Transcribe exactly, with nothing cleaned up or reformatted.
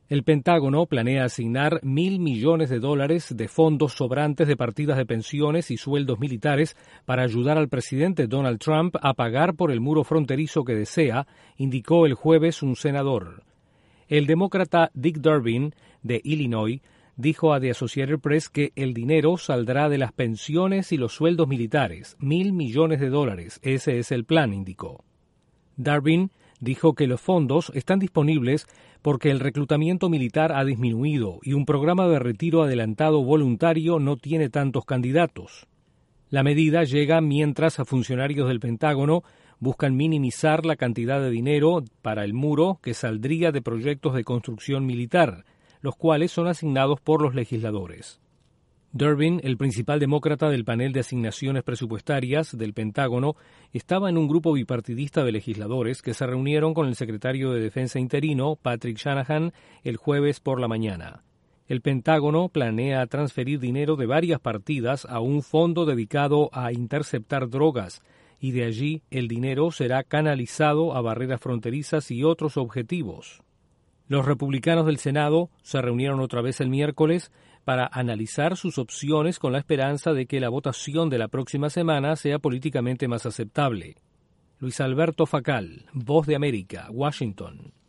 El Pentágono planea asignar mil millones de dólares de fondos sobrantes de partidas de pensiones y sueldos militares para ayudar al presidente Donald Trump a pagar por el muro fronterizo que desea, indicó el jueves un senador. El demócrata Dick Durbin, de Illinois, dijo a The Associated Press que el dinero saldrá de las pensiones y los sueldos militares, mil millones de dólares. Ese es el plan, indicó. Durbin dijo que los fondos están disponibles porque el reclutamiento militar ha disminuido y un programa de retiro adelantado voluntario no tiene tantos candidatos. La medida llega mientras funcionarios del Pentágono buscan minimizar la cantidad de dinero para el muro que saldría de proyectos de construcción militar, los cuales son asignados por los legisladores. Durbin, el principal demócrata del panel de asignaciones presupuestarias del Pentágono, estaba en un grupo bipartidista de legisladores que se reunieron con el secretario de Defensa interino, Patrick Shanahan, el jueves por la mañana. El Pentágono planea transferir dinero de varias partidas a un fondo dedicado a interceptar drogas, y de allí el dinero será canalizado a barreras fronterizas y otros objetivos. Los republicanos del Senado se reunieron otra vez el miércoles para analizar sus opciones con la esperanza de que la votación de la próxima semana sea políticamente más aceptable. Luis Alberto Facal, Voz de América, Washington.